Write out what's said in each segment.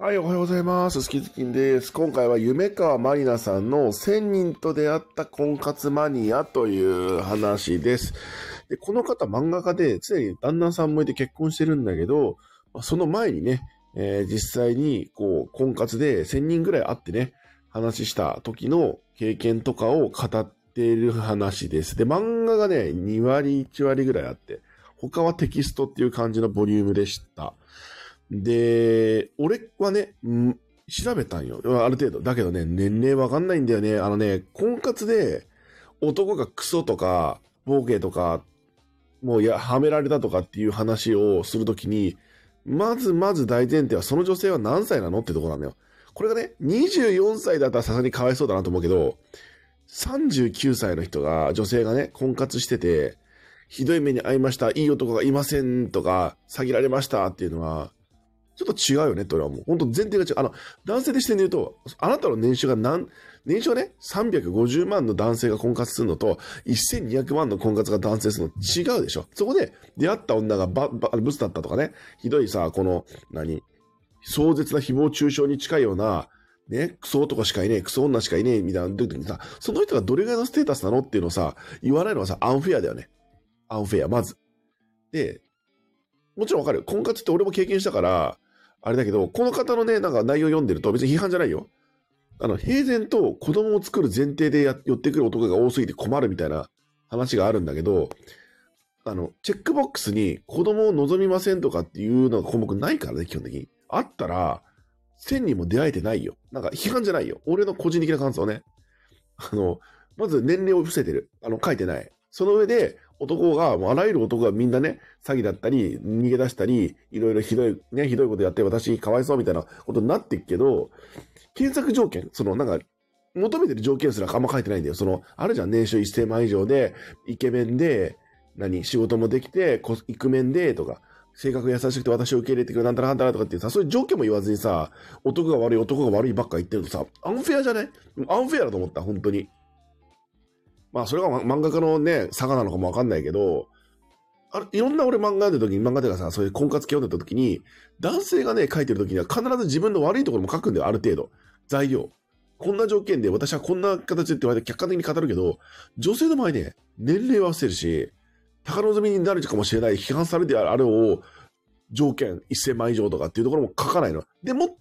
はい、おはようございます。スキズキンです。今回は夢川まりなさんの1000人と出会った婚活マニアという話です。で、この方漫画家で常に旦那さんもいて結婚してるんだけど、その前にね、実際に婚活で1000人ぐらい会ってね、話した時の経験とかを語っている話です。で、漫画がね、2割、1割ぐらいあって、他はテキストっていう感じのボリュームでした。で、俺はね、調べたんよ。ある程度。だけどね、年齢わかんないんだよね。婚活で男がクソとか、ボケとか、はめられたとかっていう話をするときに、まず大前提はその女性は何歳なのってとこなんだよ。これがね、24歳だったらさすがにかわいそうだなと思うけど、39歳の人が、女性がね、婚活してて、ひどい目に遭いました、いい男がいませんとか、詐欺られましたっていうのは、ちょっと違うよねって俺はもう。本当前提が違う。男性で視点で言うと、あなたの年収が年収ね、350万の男性が婚活するのと、1200万の婚活が男性するの違うでしょ。そこで出会った女がブスだったとかね、ひどいさ、壮絶な誹謗中傷に近いような、ね、クソ男しかいねえ、クソ女しかいねえ、みたいな時にさ、その人がどれぐらいのステータスなのっていうのをさ、言わないのはさ、アンフェアだよね。アンフェア、まず。で、もちろんわかる。婚活って俺も経験したから、あれだけど、この方のね、なんか内容読んでると別に批判じゃないよ。平然と子供を作る前提で寄ってくる男が多すぎて困るみたいな話があるんだけど、チェックボックスに子供を望みませんとかっていうのが項目ないからね、基本的に。あったら、1000人も出会えてないよ。なんか批判じゃないよ。俺の個人的な感想ね。まず年齢を伏せてる。書いてない。その上で、男が、あらゆる男がみんなね、詐欺だったり、逃げ出したり、いろいろひどいことやって私かわいそうみたいなことになっていくけど、検索条件、求めてる条件すらあんま書いてないんだよ。あるじゃん、年収1000万以上で、イケメンで、仕事もできて、イクメンで、とか、性格優しくて私を受け入れてくるなんたらなんたらとかってさ、そういう条件も言わずにさ、男が悪いばっか言ってるとさ、アンフェアじゃない？アンフェアだと思った、本当に。まあ、それが漫画家のね、差がなのかもわかんないけど、いろんな俺漫画読んでる時に、漫画でかさ、そういう婚活系読んでた時に、男性がね、書いてる時には必ず自分の悪いところも書くんだよ、ある程度。材料。こんな条件で私はこんな形でって言われて客観的に語るけど、女性の場合ね、年齢は伏せるし、高望みになるかもしれない批判されてあれを、条件1000万以上とかっていうところも書かないの。でもって、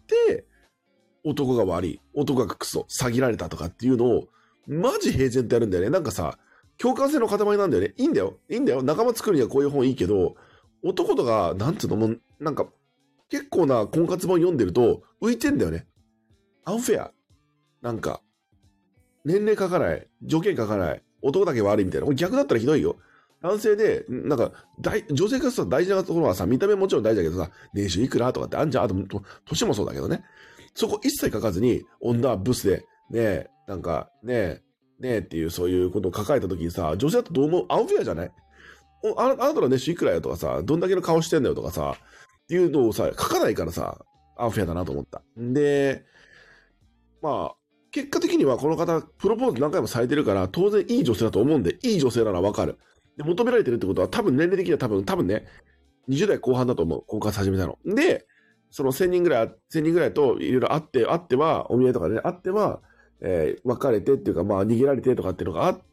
男が悪い、男がクソ、詐欺られたとかっていうのを、マジ平然とやるんだよね。なんかさ、共感性の塊なんだよね。いいんだよ。仲間作るにはこういう本いいけど、男とか、なんつうのも、なんか、結構な婚活本読んでると、浮いてんだよね。アンフェア。なんか、年齢書かない、条件書かない、男だけ悪いみたいな。逆だったらひどいよ。男性で、なんか、女性からさ、大事なところはさ、見た目もちろん大事だけどさ、年収いくらとかってあんじゃん。あと、年もそうだけどね。そこ一切書かずに、女はブスで、ねえ、なんか、ねえっていうそういうことを書かれた時にさ、女性だとどう思う？アンフェアじゃない？あなたの年収いくらよとかさ、どんだけの顔してんだよとかさ、っていうのをさ、書かないからさ、アンフェアだなと思った。で、まあ、結果的にはこの方、プロポーズ何回もされてるから、当然いい女性だと思うんで、いい女性ならわかる。で、求められてるってことは多分年齢的には多分ね、20代後半だと思う。婚活始めたの。で、その1000人ぐらいといろいろ会っては、お見合いとかでね、会っては、別れてっていうか、逃げられてとかっていうのがあって、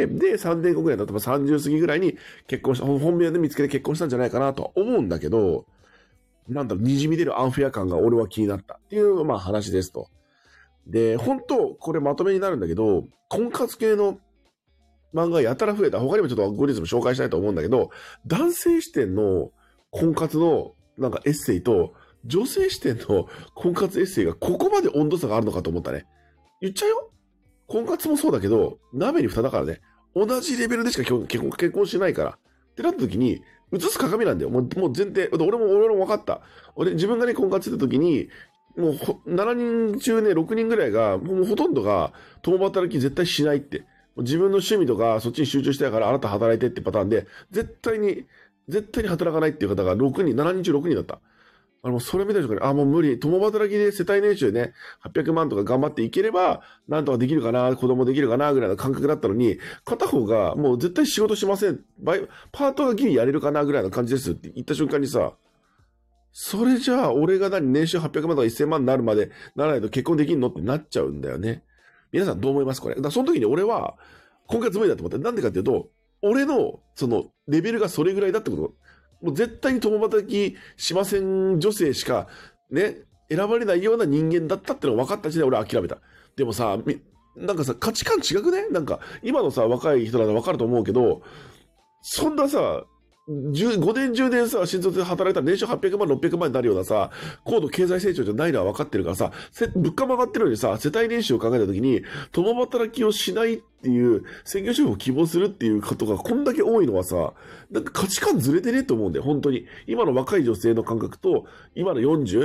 で、3年後ぐらいだと30過ぎぐらいに結婚した、本命で見つけて結婚したんじゃないかなとは思うんだけど、滲み出るアンフェア感が俺は気になったっていう、話ですと。で、本当これまとめになるんだけど、婚活系の漫画やたら増えた。他にもちょっとゴリズム紹介したいと思うんだけど、男性視点の婚活のなんかエッセイと、女性視点の婚活エッセイがここまで温度差があるのかと思ったね。言っちゃうよ。婚活もそうだけど、鍋に蓋だからね。同じレベルでしか結婚しないから。ってなった時に、映す鏡なんだよ。もう前提。俺も分かった。自分がね、婚活してた時に、もう7人中ね、6人ぐらいが、もうほとんどが共働き絶対しないって。自分の趣味とかそっちに集中したいからあなた働いてってパターンで、絶対に働かないっていう方が7人中6人だった。それ見た瞬間に、もう無理。共働きで世帯年収でね、800万とか頑張っていければ、なんとかできるかな、子供できるかな、ぐらいの感覚だったのに、片方がもう絶対仕事しません。パートがギリやれるかな、ぐらいの感じですって言った瞬間にさ、 それじゃあ、俺が年収800万とか1000万になるまでならないと結婚できんのってなっちゃうんだよね。皆さんどう思いますこれ。だからその時に俺は、婚活無理だと思って、なんでかっていうと、俺の、レベルがそれぐらいだってこと。もう絶対に共働きしません女性しか、ね、選ばれないような人間だったってのが分かった時点で俺は諦めた。でもさ、なんかさ、価値観違くねなんか、今のさ、若い人なら分かると思うけど、そんなさ、5年10年さ、新卒で働いたら年収800万、600万になるようなさ、高度経済成長じゃないのは分かってるからさ、物価も上がってるのにさ、世帯年収を考えたときに、共働きをしないっていう、専業主婦を希望するっていうことがこんだけ多いのはさ、なんか価値観ずれてねえと思うんだよ、本当に。今の若い女性の感覚と、今の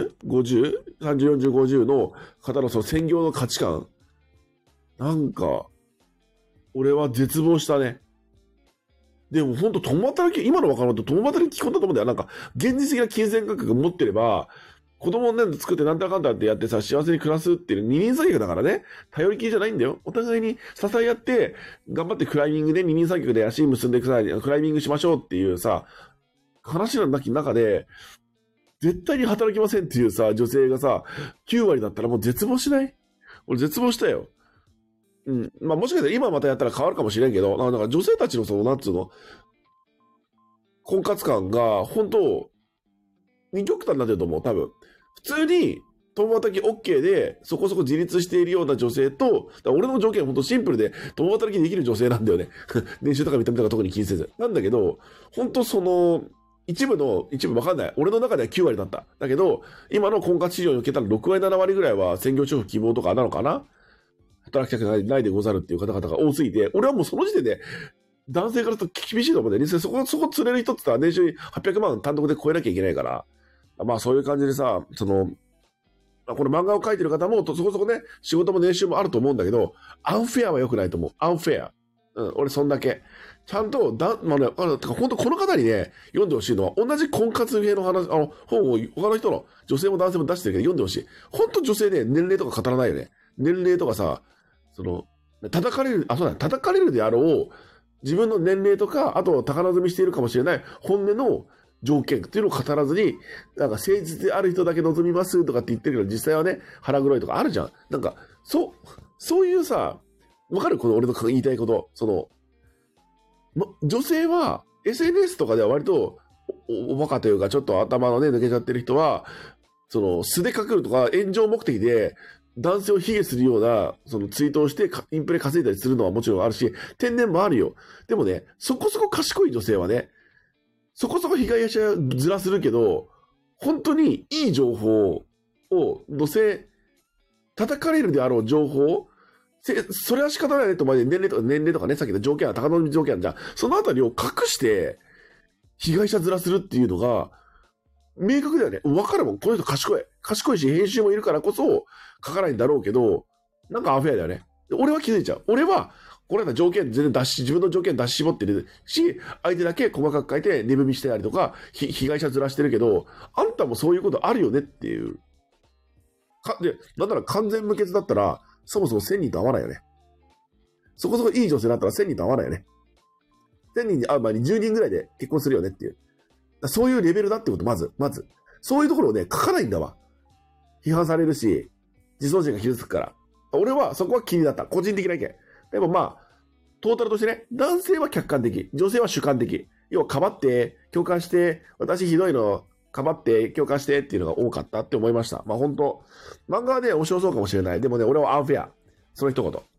40、50、30、40、50の方のその専業の価値観。なんか、俺は絶望したね。でも本当共働き、今の若者と共働き基本だと思うんだよ。なんか、現実的な金銭感覚持ってれば、子供をね、作ってなんだかんだってやってさ、幸せに暮らすっていう二人三脚だからね、頼りきりじゃないんだよ。お互いに支え合って、頑張ってクライミングで二人三脚で足結んでください、クライミングしましょうっていうさ、話の中で、絶対に働きませんっていうさ、女性がさ、9割だったらもう絶望しない？俺絶望したよ。うん。まあもしかしたら今またやったら変わるかもしれんけど、なんか女性たちのなんつうの、婚活感が、本当二極端になってると思う、多分。普通に、共働き OK で、そこそこ自立しているような女性と、俺の条件は本当シンプルで、共働きできる女性なんだよね。年収とか見た目とか特に気にせず。なんだけど、本当一部わかんない。俺の中では9割だった。だけど、今の婚活市場に受けたら6割7割ぐらいは専業主婦希望とかなのかな？働きたくないでござるっていう方々が多すぎて、俺はもうその時点で、男性からすると厳しいと思うんだよね。そこ釣れる人ってさ、年収800万単独で超えなきゃいけないから。まあそういう感じでさ、この漫画を描いてる方も、そこそこね、仕事も年収もあると思うんだけど、アンフェアは良くないと思う。アンフェア。俺そんだけ。ちゃんと、まあね、本当この方にね、読んでほしいのは、同じ婚活系の話、本を他の人の、女性も男性も出してるけど読んでほしい。本当女性ね、年齢とか語らないよね。年齢とかさ、叩かれるであろう、自分の年齢とか、あと高望みしているかもしれない本音の条件っていうのを語らずに、なんか誠実である人だけ望みますとかって言ってるけど、実際はね、腹黒いとかあるじゃん。なんか、そういうさ、わかる？この俺の言いたいこと。女性は SNS とかでは割とおバカというか、ちょっと頭のね、抜けちゃってる人は、素で隠るとか炎上目的で、男性を卑下するような、ツイートをしてインプレ稼いだりするのはもちろんあるし、天然もあるよ。でもね、そこそこ賢い女性はね、そこそこ被害者ずらするけど、本当にいい情報を叩かれるであろう情報、それは仕方ないねと、年齢とかね、さっきの条件は高望み条件じゃん。そのあたりを隠して、被害者ずらするっていうのが、明確だよね。わかるもん。この人賢いし、編集もいるからこそ書かないんだろうけど、なんかアフェアだよね。俺は気づいちゃう。俺は、これら条件全然自分の条件出し絞ってるし、相手だけ細かく書いて値踏みしてたりとか、被害者ずらしてるけど、あんたもそういうことあるよねっていう。なんなら完全無欠だったら、そもそも1000人と合わないよね。そこそこいい女性だったら1000人と合わないよね。1000人に会う前に10人ぐらいで結婚するよねっていう。そういうレベルだってこと、まず。そういうところをね、書かないんだわ。批判されるし、自尊心が傷つくから。俺はそこは気になった。個人的な意見。でもまあ、トータルとしてね、男性は客観的、女性は主観的。要は、かばって、共感して、私ひどいの、かばって、共感してっていうのが多かったって思いました。まあ本当漫画はね、面白そうかもしれない。でもね、俺はアンフェア。その一言。